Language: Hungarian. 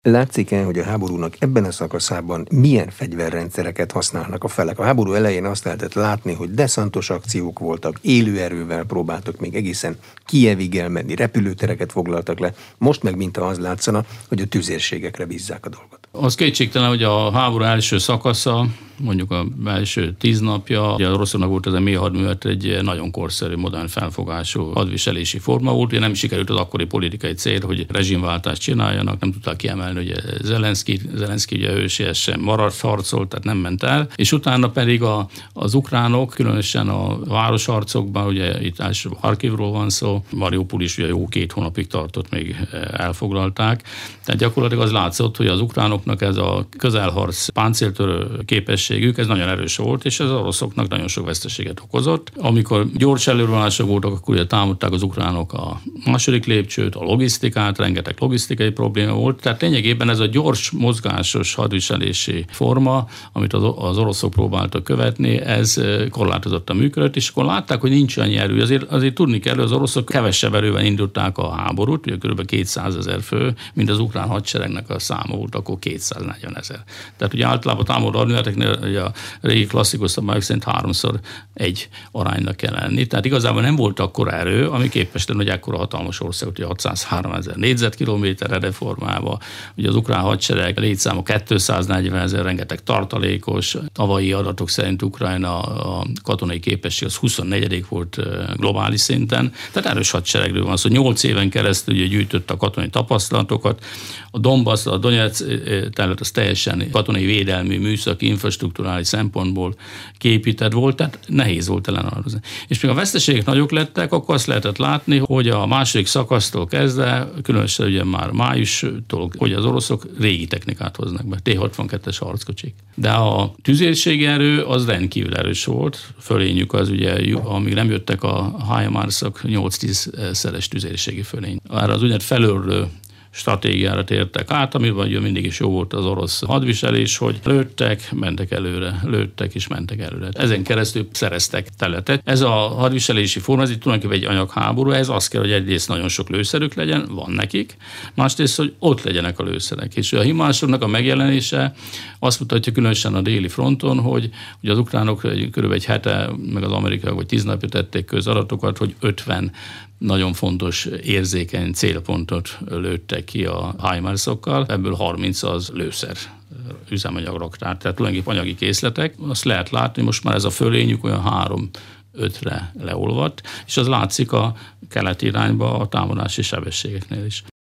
Látszik-e, hogy a háborúnak ebben a szakaszában milyen fegyverrendszereket használnak a felek? A háború elején azt lehetett látni, hogy deszantos akciók voltak, élő erővel próbáltak még egészen Kijevig elmenni, repülőtereket foglaltak le. Most meg mintha az látszana, hogy a tüzérségekre bízzák a dolgot. Az kétségtelen, hogy a háború első szakasza, mondjuk a első 10 napja, ugye a oroszoknak volt az a mély hadművelet egy nagyon korszerű, modern felfogású hadviselési forma volt. Ugye nem sikerült az akkori politikai cél, hogy rezsimváltást csináljanak, nem tudták kiemelni, hogy Zelenszky ugye hősiesen maradt, harcolt, tehát nem ment el. És utána pedig az ukránok, különösen a városharcokban, ugye itt elsőbb Harkivról van szó, Mariupol is ugye jó 2 hónapig tartott, még elfoglalták. Tehát gyakorlatilag az látszott, hogy az ukránoknak ez a közelharc páncéltörő képességük, ez nagyon erős volt, és ez az oroszoknak nagyon sok veszteséget okozott. Amikor gyors előrevonások voltak, akkor ugye támadták az ukránok a második lépcsőt, a logisztikát, rengeteg logisztikai probléma volt. Tehát lényegében ez a gyors, mozgásos hadviselési forma, amit az oroszok próbáltak követni, ez korlátozottan működött, és akkor látták, hogy nincs annyi erő. Azért tudni kell, hogy az oroszok kevesebb erővel indították a háborút, ugye kb. 200 000 fő, mint az ukrán hadseregnek a száma volt, akkor 240 000. Tehát ugye általában támadó hadműveleteknél a régi klasszikus szabályok szerint 3x1 aránynak kell lenni. Tehát igazából nem volt akkora erő, ami képes lenni, hogy ekkora hatalmas ország, ugye 603 000 négyzetkilométerre reformálva, ugye az ukrán hadsereg létszáma 240 000, rengeteg tartalékos. Tavalyi adatok szerint Ukrajna a katonai képesség az 24. volt globális szinten. Tehát erős hadseregről van szó. 8 éven keresztül ugye gyűjtött a katonai tapasztalatokat. A Donbass, a Donetsz terület az teljesen katonai védelmi, műszaki, infrastrukturális szempontból kiépített volt, tehát nehéz volt ellenállozni. És még a veszteségek nagyok lettek, akkor azt lehetett látni, hogy a második szakasztól kezdve, különösen ugye már májustól, hogy az oroszok régi technikát hoznak be, T-62-es harckocsik. De a tüzérségi erő az rendkívül erős volt, fölényük az ugye, amíg nem jöttek a HIMARS-ok, 8-10 szeres tüzérségi fölény. Arra az úgynevezett felőrlő stratégiára tértek át, amiben mindig is jó volt az orosz hadviselés, hogy lőttek, mentek előre, lőttek és mentek előre. Ezen keresztül szereztek területet. Ez a hadviselési forma, ez itt tulajdonképpen egy anyagháború, ez azt kell, hogy egyrészt nagyon sok lőszerük legyen, van nekik, másrészt, hogy ott legyenek a lőszerek. És a HIMARS-oknak a megjelenése azt mutatja különösen a déli fronton, hogy az ukránok körülbelül egy hete, meg az amerikaiak vagy 10 napja tették közadatokat, hogy 50 nagyon fontos érzékeny célpontot lőttek ki a HIMARS-okkal, ebből 30 az lőszer üzemanyag raktár, tehát tulajdonképpen anyagi készletek. Azt lehet látni, most már ez a fölényük olyan 3-5-re leolvadt, és az látszik a keleti irányba a támadási sebességeknél is.